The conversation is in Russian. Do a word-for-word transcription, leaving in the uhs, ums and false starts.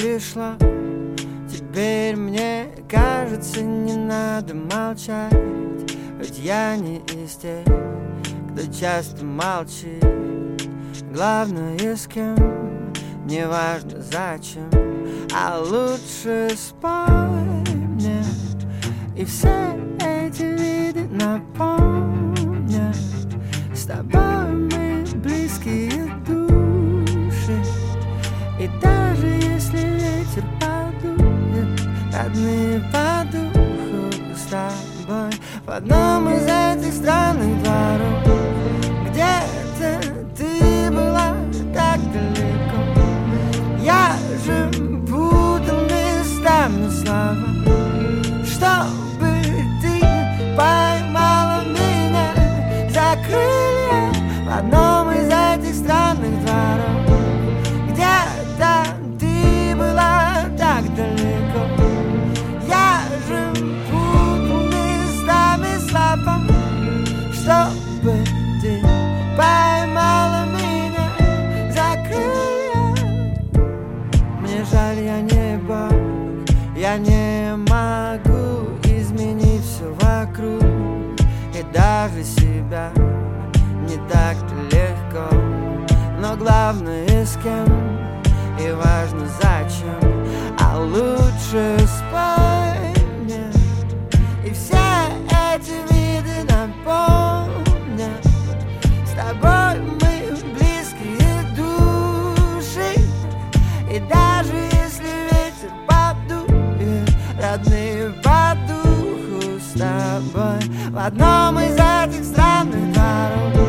пришло. Теперь мне кажется, не надо молчать, хоть я не из тех, кто часто молчит. Главное, с кем, не важно зачем, а лучше спой мне. И все эти виды напомнят, с тобой мы близкие души. И даже если ветер подует, родные по духу с тобой в одном из этих странных дворов. Где-то ты была так далеко, я же путал местами слова, чтобы ты поймала меня за крылья в одном из этих странных дворов. Где-то ты была так далеко, я же путал местами слова, чтобы ты поймала меня за крылья. Мне жаль, я не Бог, я не могу изменить все вокруг, и даже себя не так-то легко. Но главное, с кем, и важно зачем, а лучше спой мне. И все эти виды напомнят, с тобой мы близкие души. И даже если ветер подует, родные по духу с тобой в одном из этих странных дворов.